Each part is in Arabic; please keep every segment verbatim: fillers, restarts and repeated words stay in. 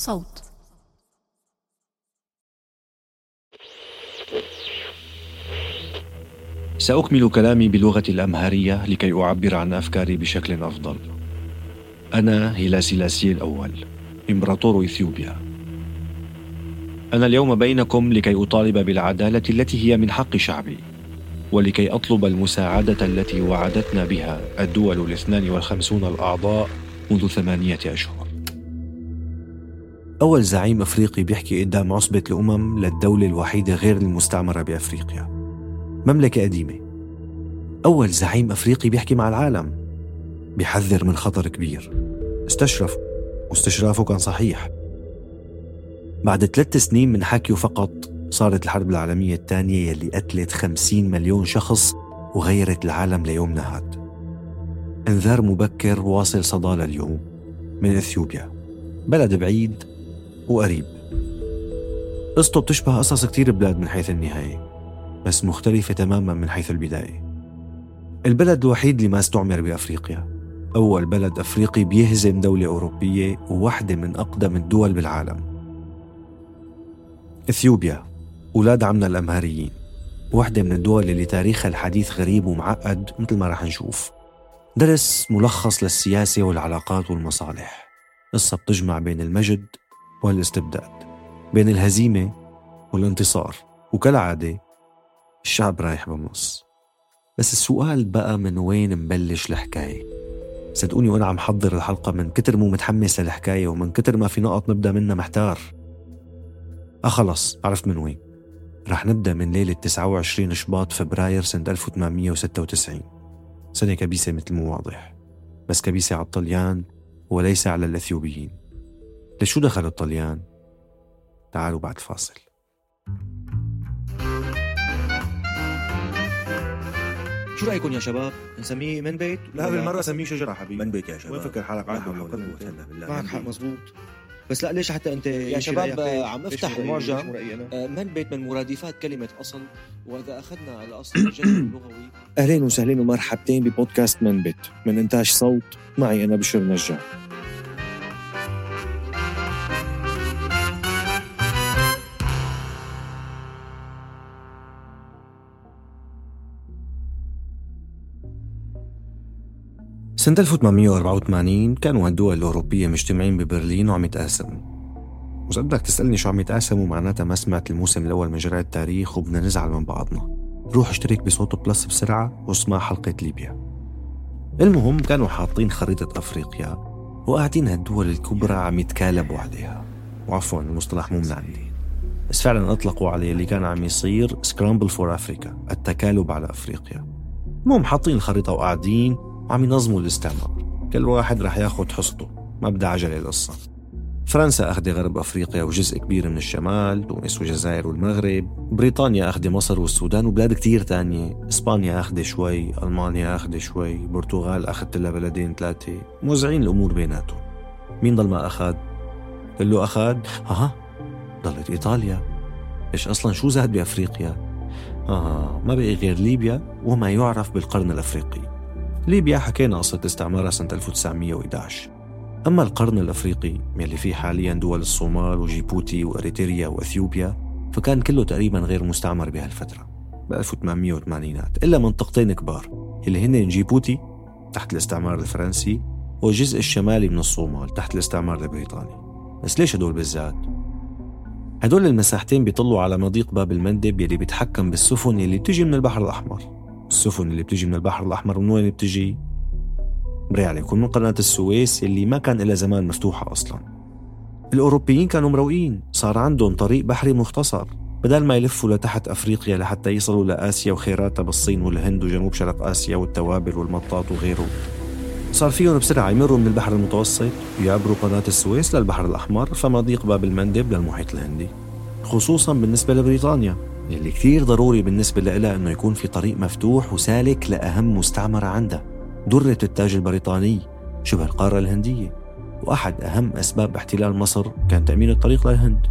صوت. سأكمل كلامي بلغة الأمهرية لكي أعبر عن أفكاري بشكل أفضل. أنا هيلا سيلاسي الأول، إمبراطور إثيوبيا. أنا اليوم بينكم لكي أطالب بالعدالة التي هي من حق شعبي، ولكي أطلب المساعدة التي وعدتنا بها الدول الاثنان والخمسون الأعضاء منذ ثمانية أشهر. أول زعيم أفريقي بيحكي قدام عصبة الأمم للدولة الوحيدة غير المستعمرة بأفريقيا، مملكة قديمة. أول زعيم أفريقي بيحكي مع العالم، بيحذر من خطر كبير. استشرف، واستشرافه كان صحيح. بعد ثلاث سنين من حكيه فقط صارت الحرب العالمية الثانية يلي قتلت خمسين مليون شخص وغيرت العالم ليومنا هاد. انذار مبكر واصل صدى لليوم من إثيوبيا، بلد بعيد وقريب. قصته بتشبه قصص كتير بلاد من حيث النهاية، بس مختلفة تماما من حيث البداية. البلد الوحيد اللي ما استعمر بأفريقيا، أول بلد أفريقي بيهزم دولة أوروبية، وواحدة من أقدم الدول بالعالم. إثيوبيا أولاد عمنا الأمهريين، واحدة من الدول اللي تاريخها الحديث غريب ومعقد مثل ما رح نشوف. درس ملخص للسياسة والعلاقات والمصالح، قصة بتجمع بين المجد والاستبداد، بين الهزيمة والانتصار، وكالعادة الشعب رايح بالنص. بس السؤال بقى، من وين مبلش الحكاية؟ صدقوني وأنا عم حضر الحلقة من كتر مو متحمس للحكاية، ومن كتر ما في نقط نبدأ منها محتار. آه خلص عرفت من وين. رح نبدأ من ليلة تسعة وعشرين شباط فبراير سنة ألف وثمانمية وستة وتسعين، سنة كبيسة مثل مو واضح، بس كبيسة على الطليان وليس على الأثيوبيين. لشو دخل الطليان؟ تعالوا بعد فاصل. شو رأيكم يا شباب؟ نسميه من بيت؟ لا بالمرة سميه شجرة حبيبي. من بيت يا شباب. وين فكر حالك عاد معك بالله بالله. معك حق مزبوط. بس لا ليش حتى انت يا شباب عم افتح المعجم. من بيت من مرادفات كلمة أصل، وإذا أخذنا على أصل الجذر اللغوي. أهلين وسهلين ومرحبتين ببودكاست من بيت من إنتاج صوت، معي أنا بشر نجار. سنة ألف وثمانمية وأربعة وثمانين كانوا الدول الأوروبية مجتمعين ببرلين وعم يتقاسموا. وإذا بدك تسألني شو عم يتقاسموا، معناتها ما سمعت الموسم الأول من جرائد التاريخ وبدنا نزعل من بعضنا. روح اشترك بصوت بلس بسرعة واسمع حلقة ليبيا. المهم كانوا حاطين خريطة أفريقيا وقاعدين هالدول الكبرى عم يتكالبوا عليها، وعفوا المصطلح مو من عندي، بس فعلا أطلقوا عليه اللي كان عم يصير سكرامبل فور أفريكا، التكالب على أفريقيا. المهم حاطين الخريطة وقاعدين وعم ينظموا الاستعمار، كل واحد رح ياخد حصته، ما بدها عجلة القصة. فرنسا أخذ غرب أفريقيا وجزء كبير من الشمال، تونس والجزائر والمغرب، بريطانيا أخذ مصر والسودان وبلاد كتير تانية، إسبانيا أخذ شوي، ألمانيا أخذ شوي، برتغال أخذت لها بلدين ثلاثة، موزعين الأمور بيناتهم. مين ضل ما أخذ؟ كله أخذ؟ ها ضلت إيطاليا. إيش أصلا شو زاد بأفريقيا؟ آه ما بقي غير ليبيا وما يعرف بالقرن الأفريقي. ليبيا حكينا قصة استعمارها سنة ألف وتسعمية وإحدى عشر. أما القرن الأفريقي يلي فيه حاليا دول الصومال وجيبوتي وأريتريا وأثيوبيا، فكان كله تقريبا غير مستعمر بهالفترة ب ألف وثمانمية وثمانينات، إلا منطقتين كبار اللي هن جيبوتي تحت الاستعمار الفرنسي، والجزء الشمالي من الصومال تحت الاستعمار البريطاني. بس ليش هدول بالذات؟ هدول المساحتين بيطلوا على مضيق باب المندب يلي بيتحكم بالسفن اللي بتجي من البحر الأحمر. السفن اللي بتجي من البحر الأحمر من وين بتجي؟ بري عليكم من قناة السويس اللي ما كان إلى زمان مفتوحة أصلا. الأوروبيين كانوا مروقين، صار عندهم طريق بحري مختصر، بدل ما يلفوا لتحت أفريقيا لحتى يصلوا لآسيا وخيراتها بالصين والهند وجنوب شرق آسيا والتوابل والمطاط وغيره. صار فيهم بسرعة يمروا من البحر المتوسط ويعبروا قناة السويس للبحر الأحمر، فمضيق باب المندب للمحيط الهندي. خصوصا بالنسبة لبريطانيا اللي كثير ضروري بالنسبة لها إنه يكون في طريق مفتوح وسالك لأهم مستعمرة عندها، درة التاج البريطاني شبه القارة الهندية. وأحد أهم أسباب احتلال مصر كان تأمين الطريق للهند.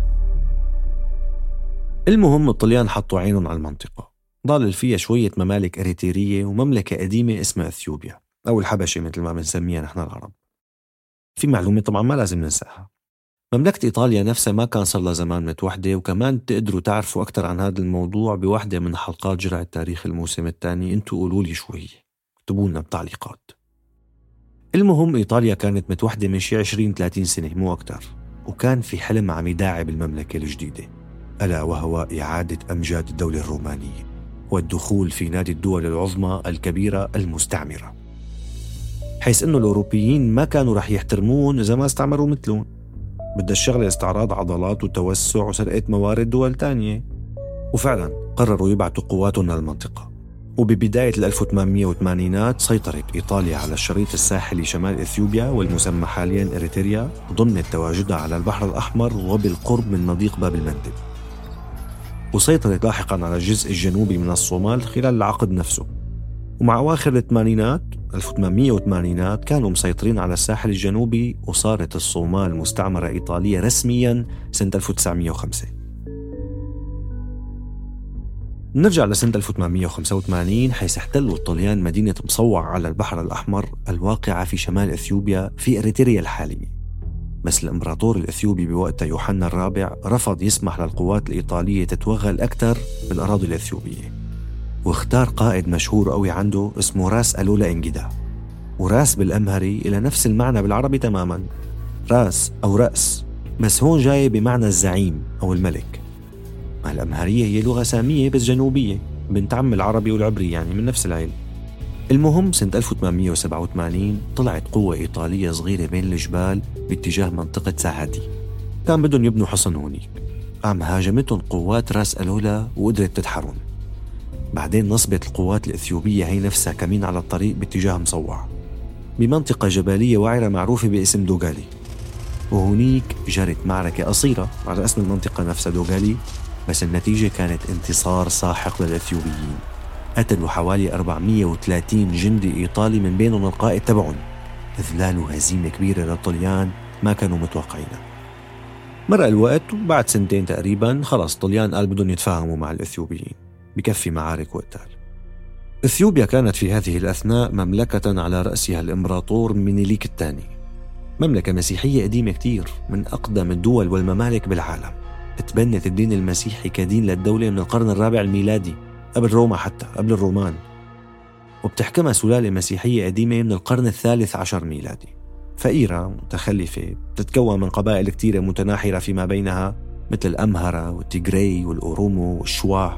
المهم الطليان حطوا عينهم على المنطقة، ضل فيها شوية ممالك أريترية ومملكة قديمة اسمها إثيوبيا أو الحبشة مثل ما بنسميها نحن العرب. في معلومة طبعا ما لازم ننساها، مملكة إيطاليا نفسها ما كان صار لها زمان متوحدة، وكمان تقدروا تعرفوا أكتر عن هذا الموضوع بواحدة من حلقات جرعة التاريخ الموسم الثاني. انتوا قولوا لي شو هي، اكتبوا لنا بتعليقات. المهم إيطاليا كانت متوحدة من شي عشرين ثلاثين سنة مو أكتر، وكان في حلم عم يداعب المملكة الجديدة، ألا وهو إعادة أمجاد الدولة الرومانية والدخول في نادي الدول العظمى الكبيرة المستعمرة، حيث أنه الأوروبيين ما كانوا رح يحترمون إذا ما استعمروا مثلهم. بدها الشغلة استعراض عضلات وتوسع وسرقة موارد دول تانية. وفعلا قرروا يبعثوا قواتهم للمنطقة. وببداية الألف وثمانمية وثمانينات سيطرت إيطاليا على الشريط الساحلي شمال إثيوبيا والمسمى حاليا إريتريا، ضمن تواجدها على البحر الأحمر وبالقرب من مضيق باب المندب. وسيطرت لاحقا على الجزء الجنوبي من الصومال خلال العقد نفسه. ومع أواخر الثمانينات ألف وثمانمية وثمانين كانوا مسيطرين على الساحل الجنوبي، وصارت الصومال مستعمرة إيطالية رسميا سنة ألف وتسعمية وخمسة. نرجع لسنة ألف وثمانمية وخمسة وثمانين، حيث احتلوا الطليان مدينة مصوع على البحر الأحمر الواقعة في شمال إثيوبيا في إريتريا الحالية. بس الإمبراطور الإثيوبي بوقتها يوحنا الرابع رفض يسمح للقوات الإيطالية تتوغل أكثر بالأراضي الإثيوبية، واختار قائد مشهور قوي عنده اسمه راس ألولا إنجدا. وراس بالأمهري إلى نفس المعنى بالعربي تماما، راس أو رأس، بس هون جاي بمعنى الزعيم أو الملك. الأمهرية هي لغة سامية بس جنوبية، بنت عم العربي والعبري، يعني من نفس العيل. المهم سنة ألف وثمانمية وسبعة وثمانين طلعت قوة إيطالية صغيرة بين الجبال باتجاه منطقة ساهاتي، كان بدهم يبنوا حصن هونيك. قام هاجمتهم قوات راس ألولا وقدرت تدحرون. بعدين نصبت القوات الإثيوبية هي نفسها كمين على الطريق باتجاه مصوع بمنطقة جبلية وعرة معروفة باسم دوغالي. وهونيك جرت معركة قصيرة على اسم المنطقة نفسها دوغالي، بس النتيجة كانت انتصار ساحق للإثيوبيين. قتلوا حوالي أربعمية وثلاثين جندي إيطالي من بينهم القائد تبعهم، إذلال وهزيمة كبيرة للطليان ما كانوا متوقعينها. مرق الوقت وبعد سنتين تقريبا خلاص الطليان قال بدهم يتفاهموا مع الإثيوبيين، بكفي معارك وقتال. إثيوبيا كانت في هذه الأثناء مملكة على رأسها الإمبراطور مينيليك الثاني، مملكة مسيحية قديمة كتير، من أقدم الدول والممالك بالعالم. تبنت الدين المسيحي كدين للدولة من القرن الرابع الميلادي، قبل روما حتى قبل الرومان، وبتحكمها سلالة مسيحية قديمة من القرن الثالث عشر ميلادي، فقيرة متخلفة تتكون من قبائل كتيرة متناحرة فيما بينها، مثل الأمهرة والتيغراي والأورومو والشواح.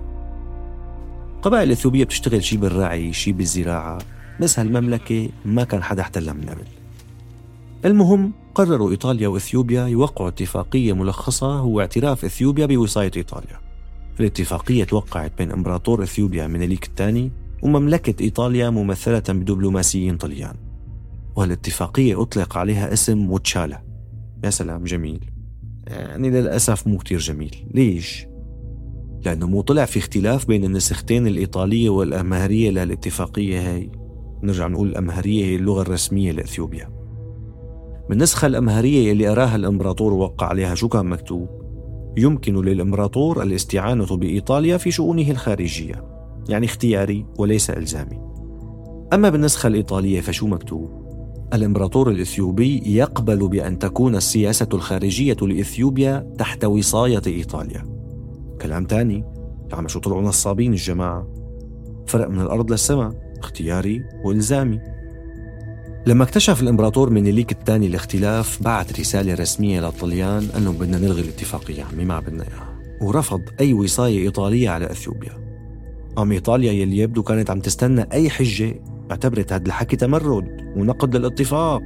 قبائل إثيوبية بتشتغل شي بالرعي شي بالزراعة، بس هالمملكة ما كان حدا احتلها من قبل. المهم قرروا إيطاليا وإثيوبيا يوقعوا اتفاقية ملخصة هو اعتراف إثيوبيا بوصاية إيطاليا. الاتفاقية توقعت بين إمبراطور إثيوبيا مينيليك الثاني ومملكة إيطاليا ممثلة بدبلوماسيين طليان، وهالاتفاقية أطلق عليها اسم وتشالا. يا سلام جميل، يعني للأسف مو كتير جميل. ليش؟ لأنه مو طلع في اختلاف بين النسختين الإيطالية والأمهرية للاتفاقية هاي. نرجع نقول الأمهرية هي اللغة الرسمية لإثيوبيا. بالنسخة الأمهرية اللي أراها الإمبراطور ووقع عليها شو كان مكتوب؟ يمكن للإمبراطور الاستعانة بإيطاليا في شؤونه الخارجية، يعني اختياري وليس إلزامي. أما بالنسخة الإيطالية فشو مكتوب؟ الإمبراطور الإثيوبي يقبل بأن تكون السياسة الخارجية لإثيوبيا تحت وصاية إيطاليا. كلام تاني، عم شو طلعوا نصابين الجماعة. فرق من الأرض للسماء، اختياري وإلزامي. لما اكتشف الإمبراطور مينيليك الثاني الاختلاف، بعت رسالة رسمية للطليان أنهم بدنا نلغي الاتفاقية، عمي ما بدنا إياها، ورفض أي وصاية إيطالية على إثيوبيا. عم إيطاليا يلي يبدو كانت عم تستنى أي حجة اعتبرت هذا الحكي تمرد ونقد للاتفاق،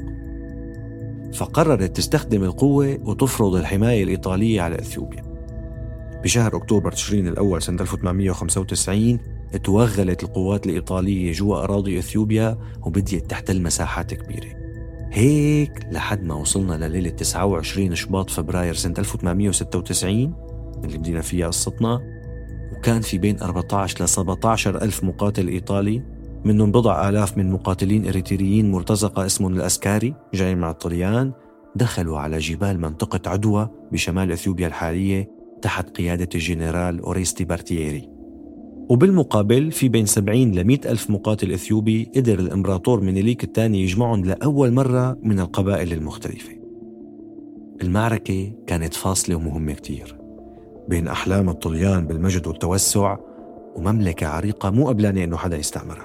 فقررت تستخدم القوة وتفرض الحماية الإيطالية على إثيوبيا. بشهر أكتوبر تشرين الأول سنة ألف وثمانمية وخمسة وتسعين توغلت القوات الإيطالية جوا أراضي إثيوبيا وبديت تحتل مساحات كبيرة، هيك لحد ما وصلنا لليلة تسعة وعشرين شباط فبراير سنة ألف وثمانمية وستة وتسعين اللي بدينا فيها قصتنا. وكان في بين أربعة عشر ل سبعة عشر ألف مقاتل إيطالي، منهم بضع آلاف من مقاتلين إريتريين مرتزقة اسمهم الأسكاري جايين مع الطليان، دخلوا على جبال منطقة عدوى بشمال إثيوبيا الحالية تحت قيادة الجنرال أوريستي بارتييري. وبالمقابل في بين سبعين لمئة ألف مقاتل إثيوبي قدر الإمبراطور مينيليك الثاني يجمعهم لأول مرة من القبائل المختلفة. المعركة كانت فاصلة ومهمة كتير بين أحلام الطليان بالمجد والتوسع ومملكة عريقة مو قبلانة إنه حدا يستعمرها.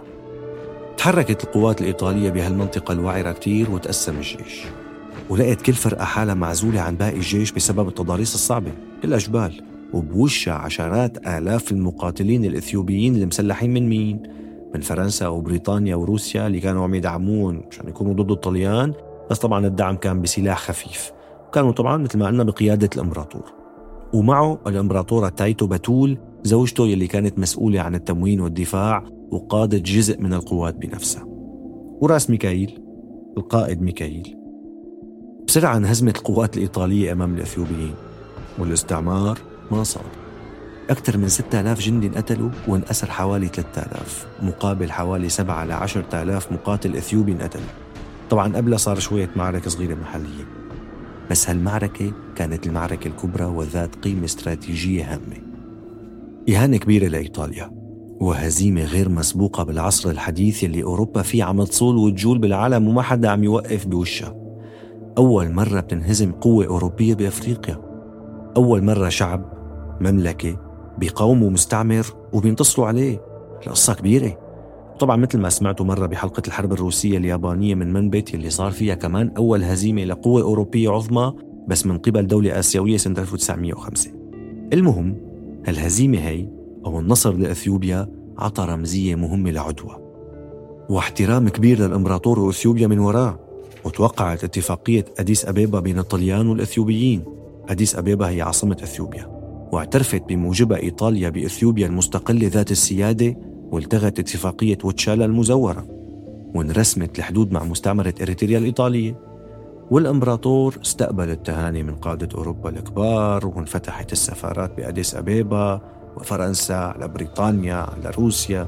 تحركت القوات الإيطالية بهالمنطقة الوعرة كتير وتقسم الجيش، ولقيت كل فرقة حالة معزولة عن باقي الجيش بسبب التضاريس الصعبة بالأجبال، وبوشها عشرات آلاف المقاتلين الإثيوبيين المسلحين من مين؟ من فرنسا وبريطانيا وروسيا اللي كانوا عم يدعمون عشان يكونوا ضد الطليان، بس طبعا الدعم كان بسلاح خفيف، كانوا طبعا مثل ما قلنا بقيادة الإمبراطور، ومعه الإمبراطورة تايتو بتول زوجته يلي كانت مسؤولة عن التموين والدفاع وقادة جزء من القوات بنفسها، وراس ميكائيل القائد ميكائيل. بسرعة انهزمت القوات الإيطالية أمام الإثيوبيين، والاستعمار ما صار. أكثر من ستة آلاف جندي انقتلوا وانأسر حوالي ثلاثة آلاف، مقابل حوالي سبعة إلى عشرة آلاف مقاتل إثيوبي انقتلوا. طبعا قبلها صار شوية معركة صغيرة محلية، بس هالمعركة كانت المعركة الكبرى وذات قيمة استراتيجية هامة. إهانة كبيرة لإيطاليا وهزيمة غير مسبوقة بالعصر الحديث اللي أوروبا فيه عم تصول وتجول بالعالم وما حدا عم يوقف بوشها. أول مرة بتنهزم قوة أوروبية بأفريقيا، أول مرة شعب مملكة بيقاوموا مستعمر وبينتصروا عليه. القصة كبيرة. طبعا مثل ما سمعتوا مرة بحلقة الحرب الروسية اليابانية من منبت اللي صار فيها كمان أول هزيمة لقوة أوروبية عظمى بس من قبل دولة آسيوية سنة ألف وتسعمية وخمسة. المهم هالهزيمة هي أو النصر لأثيوبيا عطى رمزية مهمة لعدوى واحترام كبير للإمبراطور وأثيوبيا من وراه، وتوقعت اتفاقية أديس أبيبا بين الطليان والإثيوبيين. أديس أبيبا هي عاصمة أثيوبيا، واعترفت بموجبها إيطاليا بإثيوبيا المستقلة ذات السيادة، والتغت اتفاقية وتشالا المزورة، وانرسمت الحدود مع مستعمرة إريتريا الإيطالية. والإمبراطور استقبل التهاني من قادة أوروبا الكبار، وانفتحت السفارات بأديس أبيبا وفرنسا على بريطانيا على روسيا.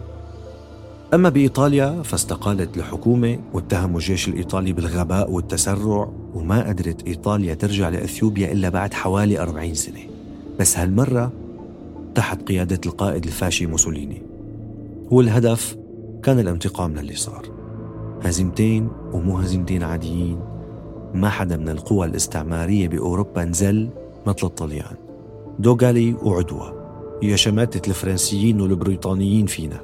أما بإيطاليا فاستقالت الحكومة واتهموا الجيش الإيطالي بالغباء والتسرع، وما قدرت إيطاليا ترجع لأثيوبيا إلا بعد حوالي أربعين سنة، بس هالمرة تحت قيادة القائد الفاشي موسوليني. والهدف كان الانتقام للي صار. هزيمتين ومو هزيمتين عاديين، ما حدا من القوى الاستعمارية بأوروبا نزل مثل الطليان. دوغالي وعدوى هي شماتة الفرنسيين والبريطانيين فينا.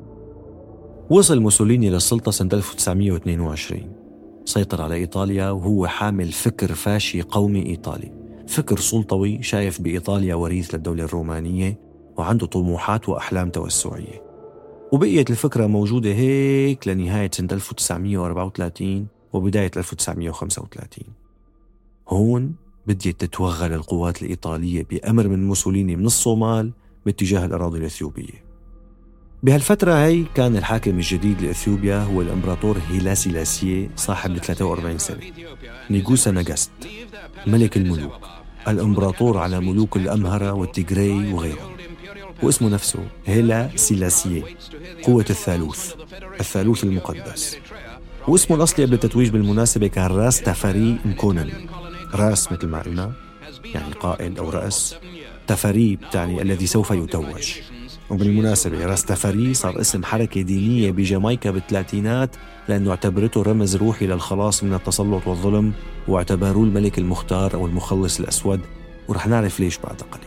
وصل موسوليني للسلطة سنة ألف وتسعمية واثنين وعشرين، سيطر على إيطاليا وهو حامل فكر فاشي قومي إيطالي، فكر سلطوي شايف بإيطاليا وريث للدولة الرومانية، وعنده طموحات وأحلام توسعية. وبقيت الفكرة موجودة هيك لنهاية سنة ألف وتسعمية وأربعة وثلاثين وبداية ألف وتسعمية وخمسة وثلاثين. هون بديت تتوغل القوات الإيطالية بأمر من موسوليني من الصومال باتجاه الأراضي الإثيوبية. بهالفترة هي كان الحاكم الجديد لإثيوبيا هو الإمبراطور هيلا سيلاسية صاحب ثلاثة وأربعين سنة، نيغوسا ناغاست، ملك الملوك، الإمبراطور على ملوك الأمهرة والتيغراي وغيرهم. واسمه نفسه هيلا سيلاسية، قوة الثالوث، الثالوث المقدس. واسمه الأصلي قبل التتويج بالمناسبة كان راس تفاري مكونن. راس مثل ما قلنا يعني قائد أو رأس، تفاري بتعني الذي سوف يتوج. وبالمناسبة راس تفاري صار اسم حركة دينية بجامايكا بالثلاثينات لأنه اعتبرته رمز روحي للخلاص من التسلط والظلم، واعتبروه الملك المختار أو المخلص الأسود، ورح نعرف ليش بعد قليل.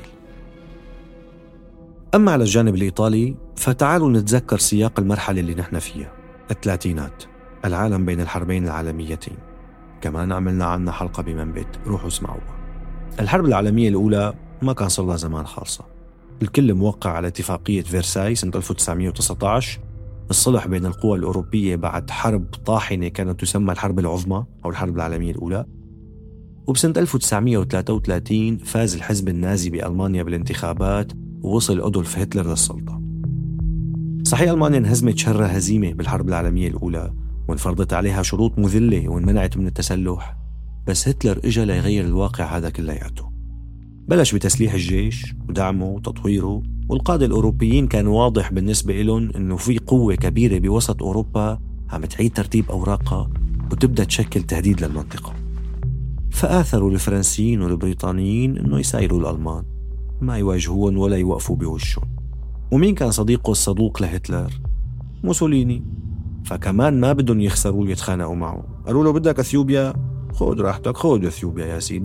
أما على الجانب الإيطالي فتعالوا نتذكر سياق المرحلة اللي نحن فيها، الثلاثينات، العالم بين الحربين العالميتين. كمان عملنا عنها حلقة بمنبت، روحوا اسمعوها. الحرب العالمية الأولى ما كان صار لها زمان خالصة، الكل موقع على اتفاقية فيرساي سنة ألف وتسعمية وتسعة عشر، الصلح بين القوى الأوروبية بعد حرب طاحنة كانت تسمى الحرب العظمى أو الحرب العالمية الأولى. وبسنة ألف وتسعمية وثلاثة وثلاثين فاز الحزب النازي بألمانيا بالانتخابات ووصل أدولف هتلر للسلطة. صحيح ألمانيا انهزمت شر هزيمة بالحرب العالمية الأولى وانفرضت عليها شروط مذلة وانمنعت من التسلح، بس هتلر إجا ليغير الواقع هذا كلياته. بلش بتسليح الجيش ودعمه وتطويره، والقادة الأوروبيين كان واضح بالنسبة لهم إنه في قوة كبيرة بوسط أوروبا عم تعيد ترتيب أوراقها وتبدأ تشكل تهديد للمنطقة. فآثروا الفرنسيين والبريطانيين إنه يسايروا الألمان، ما يواجهون ولا يوقفوا بوشهم. ومين كان صديقه الصدوق لهتلر؟ موسوليني. فكمان ما بدهم يخسروا ويتخانقوا معه، قالوا له بدك أثيوبيا؟ خود راحتك، خود أثيوبيا يا سيدي،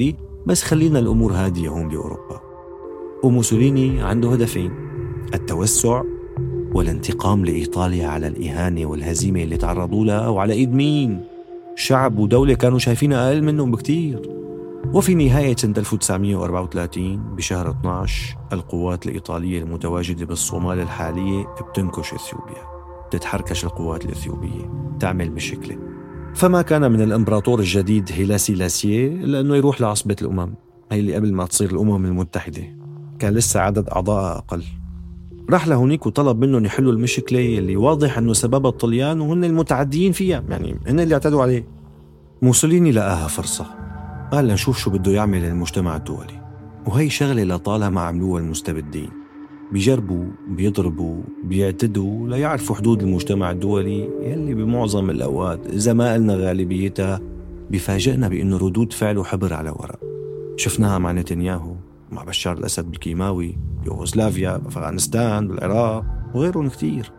بس خلينا الأمور هادية هون بأوروبا. وموسوليني عنده هدفين: التوسع والانتقام لإيطاليا على الإهانة والهزيمة اللي تعرضوا لها، وعلى إيد مين؟ شعب ودولة كانوا شايفينها أقل منهم بكتير. وفي نهاية سنة ألف وتسعمية وأربعة وثلاثين بشهر اثناشر القوات الإيطالية المتواجدة بالصومال الحالية بتنكش إثيوبيا. بتتحركش القوات الإثيوبية، تعمل مشكلة. فما كان من الإمبراطور الجديد هيلا سيلاسيي إلا أنه يروح لعصبة الأمم، هي اللي قبل ما تصير الأمم المتحدة، كان لسه عدد أعضاء أقل. راح لهونيك وطلب منهم يحلوا المشكلة اللي واضح أنه سببها الطليان وهن المتعديين فيها، يعني هن اللي اعتدوا عليه. موسوليني لقاها فرصة، قال لنشوف شو بده يعمل المجتمع الدولي. وهي شغلة لطالما عملوها المستبدين، بيجربوا بيضربوا بيعتدوا ليعرفوا حدود المجتمع الدولي يلي بمعظم الأوقات إذا ما قلنا غالبيتها بيفاجئنا بأنه ردود فعله حبر على ورق. شفناها مع نتنياهو، مع بشار الأسد بالكيماوي، يوغوسلافيا، بأفغانستان، بالعراق وغيرهم كتير.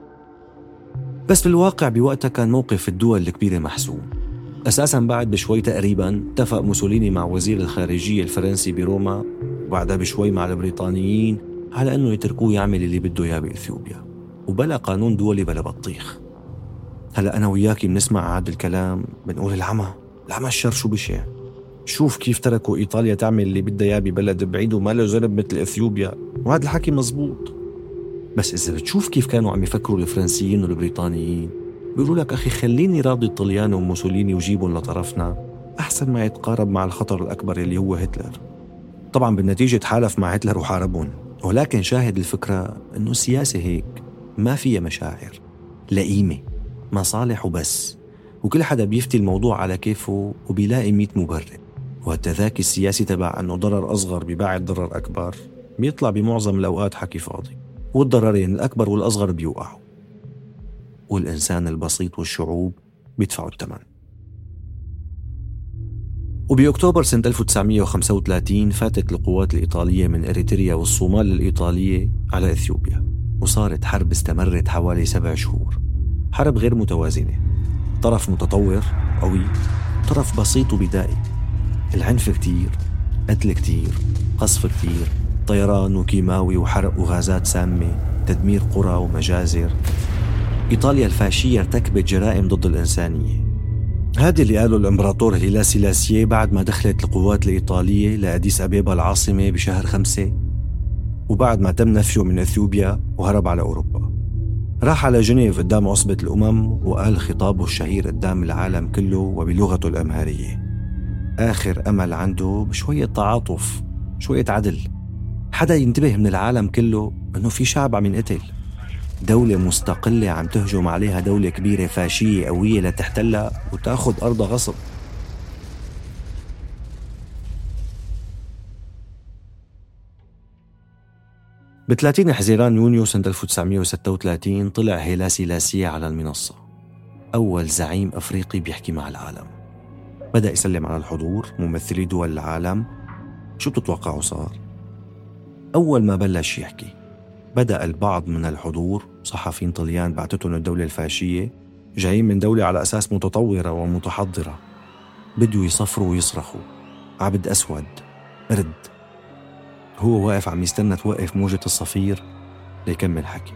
بس بالواقع بوقتها كان موقف الدول الكبيرة محسوم. أساساً بعد بشوي تقريباً اتفق موسوليني مع وزير الخارجية الفرنسي بروما، وبعدها بشوي مع البريطانيين، على أنه يتركوه يعمل اللي بده إياه بإثيوبيا، وبلا قانون دولي بلا بطيخ. هلأ أنا وياكي بنسمع هذا الكلام بنقول العمى العمى الشر شو بشع. شوف كيف تركوا إيطاليا تعمل اللي بدها إياه ببلد بعيد وما له ذنب مثل إثيوبيا، وهذا الحكي مزبوط. بس إذا بتشوف كيف كانوا عم يفكروا الفرنسيين والبريطانيين، بيقولوا لك أخي خليني راضي الطليان وموسوليني وجيبهم لطرفنا أحسن ما يتقارب مع الخطر الأكبر اللي هو هتلر. طبعا بالنتيجة تحالف مع هتلر وحاربهم، ولكن شاهد الفكرة أنه السياسة هيك ما فيها مشاعر، لئيمة، مصالح وبس، وكل حدا بيفتي الموضوع على كيفه وبيلاقي ميت مبرر. والتذاكي السياسي تبع أنه ضرر أصغر بباعد ضرر أكبر بيطلع بمعظم الأوقات حكي فاضي، والضررين الأكبر والأصغر بيوقعوا، والإنسان البسيط والشعوب بيدفعوا الثمن. وبأكتوبر سنة ألف وتسعمية وخمسة وثلاثين فاتت القوات الإيطالية من إريتريا والصومال الإيطالية على إثيوبيا، وصارت حرب استمرت حوالي سبع شهور. حرب غير متوازنة، طرف متطور قوي، طرف بسيط وبدائي. العنف كتير، قتل كتير، قصف كتير، طيران وكيماوي وحرق وغازات سامة، تدمير قرى ومجازر. إيطاليا الفاشية ارتكبت جرائم ضد الإنسانية. هذا اللي قاله الإمبراطور هيلا سيلاسيي بعد ما دخلت القوات الإيطالية لأديس أبيبا العاصمة بشهر خمسة، وبعد ما تم نفيه من إثيوبيا وهرب على أوروبا. راح على جنيف قدام عصبة الأمم وقال خطابه الشهير قدام العالم كله وبلغته الأمهرية. آخر أمل عنده بشوية تعاطف، شوية عدل، حدا ينتبه من العالم كله أنه في شعب عم ينقتل، دولة مستقلة عم تهجم عليها دولة كبيرة فاشية قوية لتحتلها وتأخذ أرضها غصب. بثلاثين حزيران يونيو سنة ألف وتسعمية وستة وثلاثين طلع هيلا سيلاسيي على المنصة، أول زعيم أفريقي بيحكي مع العالم. بدأ يسلم على الحضور، ممثلي دول العالم. شو بتتوقعوا صار؟ أول ما بلش يحكي بدأ البعض من الحضور، صحفيين طليان بعتتهم الدولة الفاشية جايين من دولة على أساس متطورة ومتحضرة، بدوا يصفروا ويصرخوا عبد أسود قرد. هو واقف عم يستنى توقف موجة الصفير ليكمل حكي.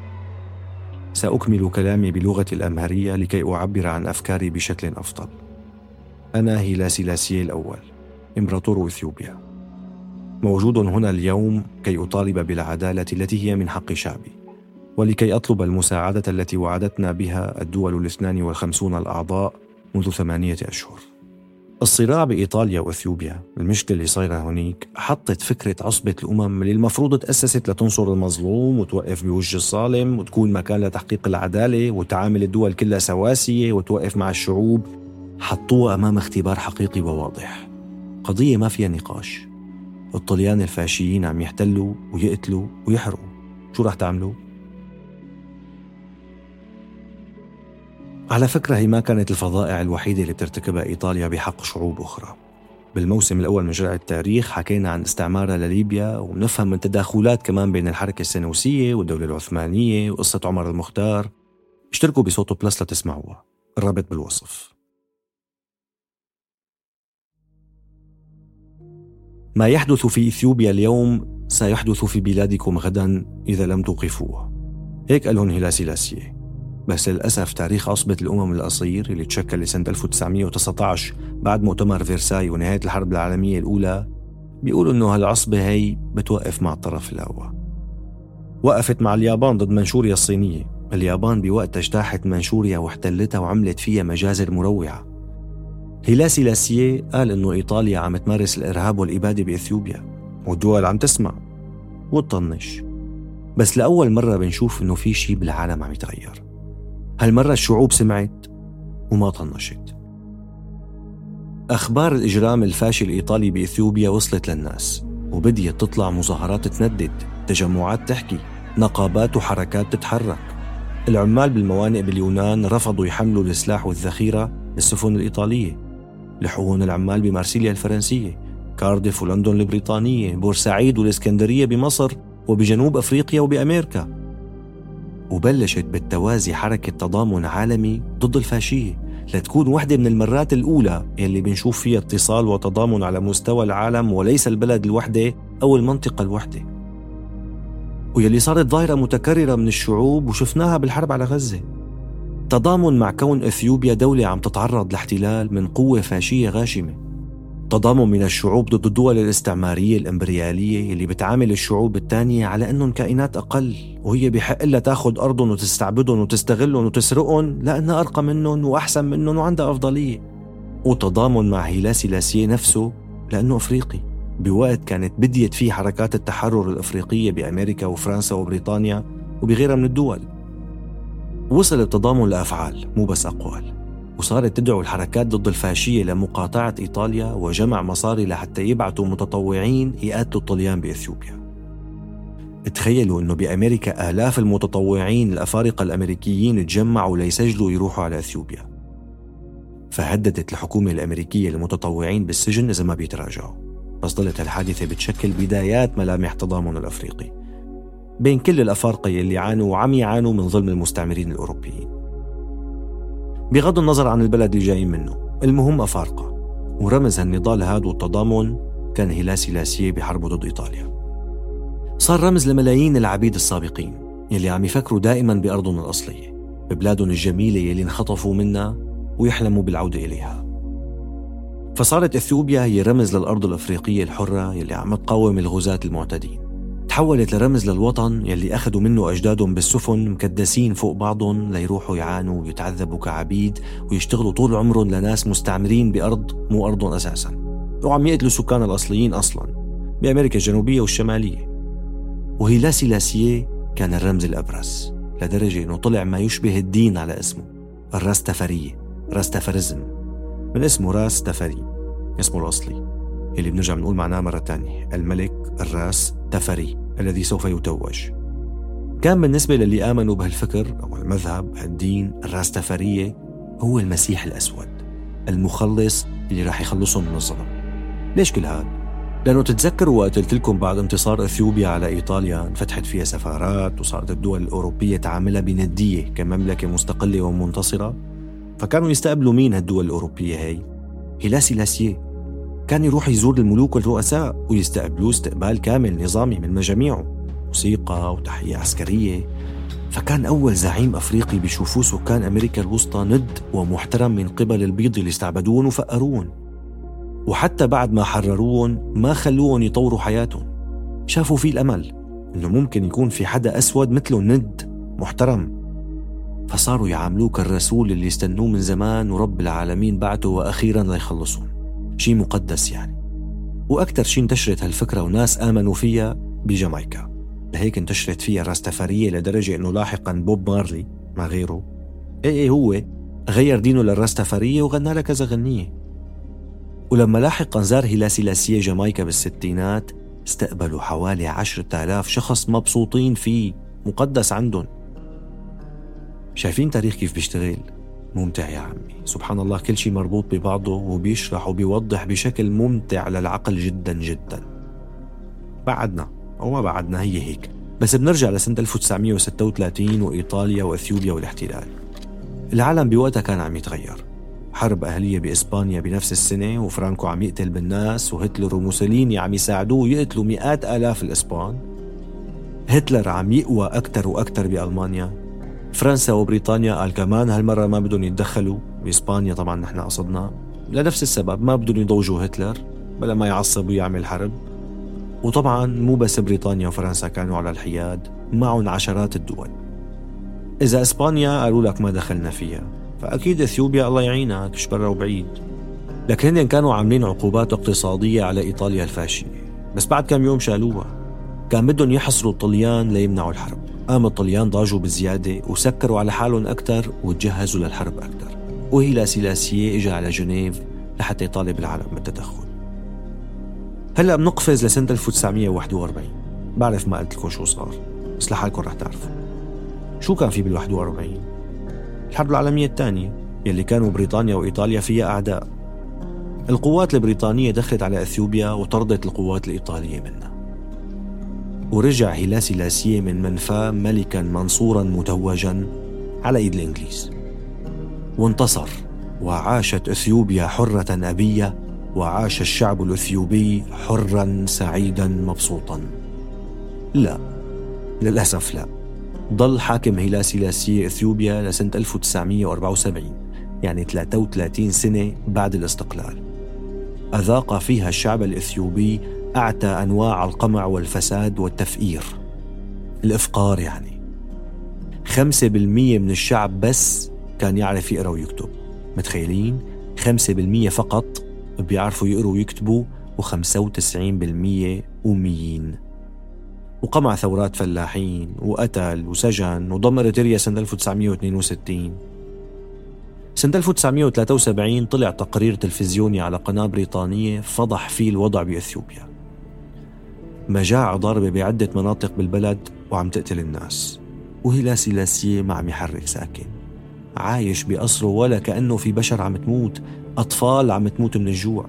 سأكمل كلامي بلغتي الأمهرية لكي أعبر عن أفكاري بشكل أفضل. أنا هيلا سيلاسيي الأول، إمبراطور إثيوبيا، موجود هنا اليوم كي أطالب بالعدالة التي هي من حق شعبي، ولكي أطلب المساعدة التي وعدتنا بها الدول الاثنان والخمسون الأعضاء منذ ثمانية أشهر. الصراع بإيطاليا وإثيوبيا، المشكلة اللي صايرة هونيك، حطت فكرة عصبة الأمم اللي المفروض تأسست لتنصر المظلوم وتوقف بوجه الظالم وتكون مكان لتحقيق العدالة وتعامل الدول كلها سواسية وتوقف مع الشعوب، حطوها أمام اختبار حقيقي وواضح. قضية ما فيها نقاش. الطليان الفاشيين عم يحتلوا ويقتلوا ويحرقوا، شو رح تعملوا؟ على فكرة هي ما كانت الفظائع الوحيدة اللي بترتكبها إيطاليا بحق شعوب أخرى. بالموسم الأول من جرعة التاريخ حكينا عن استعمارها لليبيا، ونفهم من تداخلات كمان بين الحركة السنوسية والدولة العثمانية وقصة عمر المختار. اشتركوا بصوت بلس لتسمعوها، الرابط بالوصف. ما يحدث في إثيوبيا اليوم سيحدث في بلادكم غدا إذا لم توقفوه. هيك قالهم هيلا سيلاسيي. بس للأسف تاريخ عصبة الأمم القصير اللي تشكل لسنة ألف وتسعمية وتسعة عشر بعد مؤتمر فيرساي ونهاية الحرب العالمية الأولى بيقولوا إنه هالعصبة هي بتوقف مع الطرف الأول. وقفت مع اليابان ضد منشوريا الصينية. اليابان بوقت اجتاحت منشوريا واحتلتها وعملت فيها مجازر مروعة. هيلا سيلاسيي قال إنه إيطاليا عم تمارس الإرهاب والإبادة بإثيوبيا والدول عم تسمع وتطنش. بس لأول مرة بنشوف إنه في شيء بالعالم عم يتغير. هالمرة الشعوب سمعت وما طنشت. أخبار الإجرام الفاشل الإيطالي بإثيوبيا وصلت للناس وبديت تطلع مظاهرات تندد، تجمعات تحكي، نقابات وحركات تتحرك. العمال بالموانئ باليونان رفضوا يحملوا السلاح والذخيرة بالسفن الإيطالية. لحقون العمال بمارسيليا الفرنسية، كارديف ولندن البريطانية، بورسعيد والإسكندرية بمصر وبجنوب أفريقيا وبأمريكا. وبلشت بالتوازي حركة تضامن عالمي ضد الفاشية لتكون واحدة من المرات الأولى يلي بنشوف فيها اتصال وتضامن على مستوى العالم وليس البلد الوحدة أو المنطقة الوحدة، ويلي صارت ظاهرة متكررة من الشعوب وشفناها بالحرب على غزة. تضامن مع كون إثيوبيا دولة عم تتعرض لاحتلال من قوة فاشية غاشمة. تضامن من الشعوب ضد الدول الاستعمارية الإمبريالية اللي بتعامل الشعوب التانية على أنهم كائنات أقل وهي بحق لها تاخد أرضهم وتستعبدهم وتستغلهم وتسرقهم لأنها أرقى منهم وأحسن منهم وعندها أفضلية. وتضامن مع هيلا سيلاسيي نفسه لأنه أفريقي بوقت كانت بديت فيه حركات التحرر الأفريقية بأمريكا وفرنسا وبريطانيا وبغيرها من الدول. وصل التضامن لأفعال مو بس أقوال، وصارت تدعو الحركات ضد الفاشية لمقاطعة إيطاليا وجمع مصاري لحتى يبعثوا متطوعين يقاتلوا الطليان بإثيوبيا. تخيلوا أنه بأمريكا آلاف المتطوعين الأفارقة الأمريكيين تجمعوا ليسجلوا يروحوا على إثيوبيا. فهددت الحكومة الأمريكية المتطوعين بالسجن إذا ما بيتراجعوا. بس ضلت الحادثة بتشكل بدايات ملامح تضامن الأفريقي بين كل الأفارقة اللي عانوا وعم يعانوا من ظلم المستعمرين الأوروبيين. بغض النظر عن البلد اللي جايين منه، المهم أفارقة. ورمز هالنضال هذا والتضامن كان هيلا سيلاسيي بحربه ضد إيطاليا. صار رمز لملايين العبيد السابقين يلي عم يفكروا دائما بأرضهم الأصلية، ببلادهم الجميلة يلي انخطفوا منها ويحلموا بالعودة إليها. فصارت إثيوبيا هي رمز للأرض الأفريقية الحرة يلي عم تقاوم الغزاة المعتدين. تحولت لرمز للوطن يلي أخذوا منه أجدادهم بالسفن مكدسين فوق بعضهم ليروحوا يعانوا ويتعذبوا كعبيد ويشتغلوا طول عمرهم لناس مستعمرين بأرض مو أرضهم أساساً، وعم يقتلوا السكان الأصليين أصلاً بأمريكا الجنوبية والشمالية. وهيلا سيلاسيي كان الرمز الأبرز لدرجة أنه طلع ما يشبه الدين على اسمه، الراستفارية، راستفاريزم، من اسمه راس تفري اسمه الأصلي اللي بنرجع بنقول معناه مرة تانية الملك الراس تفري الذي سوف يتوج. كان بالنسبة للي آمنوا بهالفكر أو المذهب الدين الراستفارية هو المسيح الأسود المخلص اللي راح يخلصهم من الظلم. ليش كل هذا؟ لأنه تتذكروا وقت قلت لكم بعد انتصار إثيوبيا على إيطاليا انفتحت فيها سفارات وصارت الدول الأوروبية تعاملها بندية كمملكة مستقلة ومنتصرة. فكانوا يستقبلوا مين هالدول الأوروبية هاي؟ هيلا سيلاسيي. كان يروح يزور الملوك والرؤساء ويستقبلوه استقبال كامل نظامي من مجاميعه، موسيقى وتحية عسكرية. فكان أول زعيم أفريقي بيشوفوه سكان أمريكا الوسطى ند ومحترم من قبل البيض اللي استعبدوهم وفقروهم. وحتى بعد ما حرروهم ما خلوهم يطوروا حياتهم، شافوا فيه الأمل إنه ممكن يكون في حدا أسود مثله ند محترم. فصاروا يعاملوه كالرسول اللي استنوه من زمان ورب العالمين بعته وأخيراً ليخلصون، شيء مقدس يعني. وأكثر شيء انتشرت هالفكرة وناس آمنوا فيها بجامايكا، لهيك انتشرت فيها راستفارية لدرجة إنه لاحقاً بوب مارلي مع غيره إيه إيه هو غير دينه للراستفارية وغنى له كذا غنية. ولما لاحقاً زار هيلا سيلاسيي جامايكا بالستينات استقبلوا حوالي عشرة آلاف شخص مبسوطين فيه، مقدس عندهم. شايفين تاريخ كيف بيشتغل؟ ممتع يا عمي، سبحان الله، كل شيء مربوط ببعضه وبيشرح وبيوضح بشكل ممتع للعقل جدا جدا. بعدنا أو ما بعدنا هي هيك. بس بنرجع لسنة ألف وتسعمية وستة وثلاثين وإيطاليا وإثيوبيا والاحتلال. العالم بوقتها كان عم يتغير، حرب أهلية بإسبانيا بنفس السنة، وفرانكو عم يقتل بالناس، وهتلر وموسوليني عم يساعدوه يقتلوا مئات آلاف الإسبان. هتلر عم يقوى أكتر وأكتر بألمانيا. فرنسا وبريطانيا قال كمان هالمرة ما بدهم يتدخلوا بإسبانيا، طبعا نحن قصدنا لنفس السبب، ما بدهم يضوجوا هتلر بلا ما يعصب ويعمل حرب. وطبعا مو بس بريطانيا وفرنسا كانوا على الحياد، معهم عشرات الدول. إذا إسبانيا قالوا لك ما دخلنا فيها، فأكيد إثيوبيا الله يعينك مش برا وبعيد. لكن هن كانوا عاملين عقوبات اقتصادية على إيطاليا الفاشية، بس بعد كم يوم شالوها. كان بدهم يحصروا الطليان ليمنعوا الحرب. قام الطليان ضاجوا بزيادة وسكروا على حالهم أكتر وتجهزوا للحرب أكتر، وهيلا سيلاسية إجا على جنيف لحتى يطالب العالم بالتدخل. هلأ بنقفز لسنة ألف وتسعمية وواحد وأربعين. بعرف ما قلت لكم شو صار، بس لحالكم رح تعرفوا شو كان في بالواحد وأربعين. الحرب العالمية الثانية يلي كانوا بريطانيا وإيطاليا فيها أعداء. القوات البريطانية دخلت على إثيوبيا وطردت القوات الإيطالية منها، ورجع هيلا سيلاسية من منفاه ملكا منصورا متوجا على إيد الإنجليز، وانتصر، وعاشت إثيوبيا حرة أبية، وعاش الشعب الإثيوبي حرا سعيدا مبسوطا. لا، للأسف لا. ضل حاكم هيلا سيلاسية إثيوبيا لسنة ألف وتسعمية وأربعة وسبعين، يعني ثلاثة وثلاثين سنة بعد الاستقلال. أذاق فيها الشعب الإثيوبي أعتى أنواع القمع والفساد والتفئير، الإفقار يعني. خمسة بالمية من الشعب بس كان يعرف يقرأ ويكتب. متخيلين؟ خمسة بالمية فقط بيعرفوا يقروا ويكتبوا، وخمسة وتسعين بالمية أميين. وقمع ثورات فلاحين وقتل وسجن وضم إريتريا سنة ألف وتسعمية واثنين وستين. سنة ألف وتسعمية وثلاثة وسبعين طلع تقرير تلفزيوني على قناة بريطانية فضح فيه الوضع بإثيوبيا. مجاعة ضاربة بعدة مناطق بالبلد وعم تقتل الناس، وهيلا سيلاسية ما عم يحرك ساكن، عايش بقصره ولا كأنه في بشر عم تموت، أطفال عم تموت من الجوع.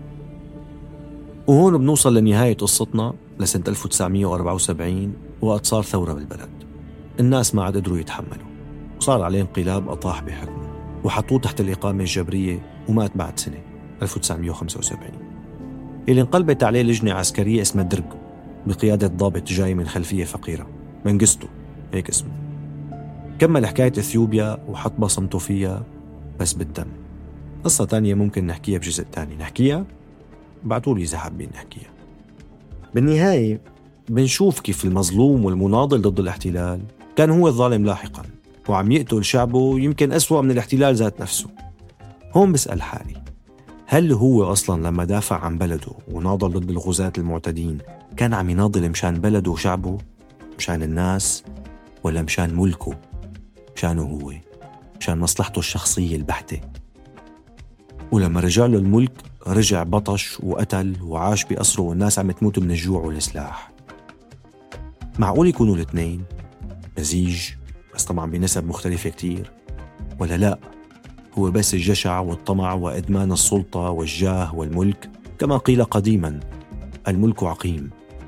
وهون بنوصل لنهاية قصتنا لسنة ألف وتسعمية وأربعة وسبعين، وقت صار ثورة بالبلد. الناس ما عاد قدروا يتحملوا، وصار عليه انقلاب أطاح بحكمه، وحطوه تحت الإقامة الجبرية، ومات بعد سنة ألف وتسعمية وخمسة وسبعين، اللي انقلبت عليه لجنة عسكرية اسمها درج بقيادة ضابط جاي من خلفية فقيرة، منجستو هيك اسمه. كمل حكاية إثيوبيا وحط بصمته فيها بس بالدم. قصة تانية ممكن نحكيها بجزء تاني، نحكيها بعتولي إذا حابين نحكيها. بالنهاية بنشوف كيف المظلوم والمناضل ضد الاحتلال كان هو الظالم لاحقا، وعم يقتل شعبه يمكن أسوأ من الاحتلال ذات نفسه. هون بسأل حالي، هل هو أصلا لما دافع عن بلده وناضل ضد الغزاة المعتدين كان عم يناضل مشان بلده وشعبه، مشان الناس، ولا مشان ملكه، مشانه هو، مشان مصلحته الشخصية البحتة؟ ولما رجع له الملك رجع بطش وقتل وعاش بقصره والناس عم تموت من الجوع والسلاح. معقول يكونوا الاثنين مزيج، بس طبعا بنسب مختلفة كتير؟ ولا لا، هو بس الجشع والطمع وإدمان السلطة والجاه والملك، كما قيل قديما الملك عقيم.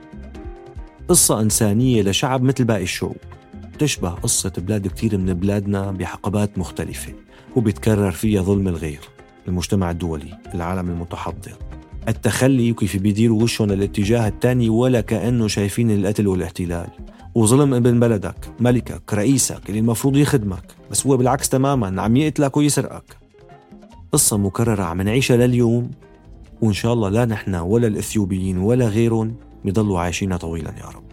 قصة إنسانية لشعب مثل باقي الشعوب، تشبه قصة بلاد كتير من بلادنا بحقبات مختلفة، وبيتكرر فيها ظلم الغير، المجتمع الدولي، العالم المتحضر، التخلي وكيف بيديروا وشهم للاتجاه الثاني ولا كأنه شايفين القتل والاحتلال، وظلم ابن بلدك، ملكك، رئيسك اللي المفروض يخدمك، بس هو بالعكس تماما عم يقتلك ويسرقك. قصة مكررة عم نعيشها لليوم، وإن شاء الله لا نحن ولا الإثيوبيين ولا غيرهم بيضلوا عايشين طويلا يا رب.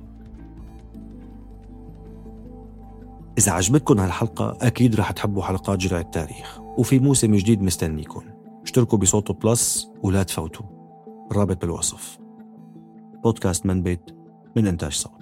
إذا عجبتكم هالحلقة أكيد رح تحبوا حلقات جرعة التاريخ، وفي موسم جديد مستنيكم. اشتركوا بصوت بلس ولا تفوتوا، الرابط بالوصف. بودكاست منبت من إنتاج صوت.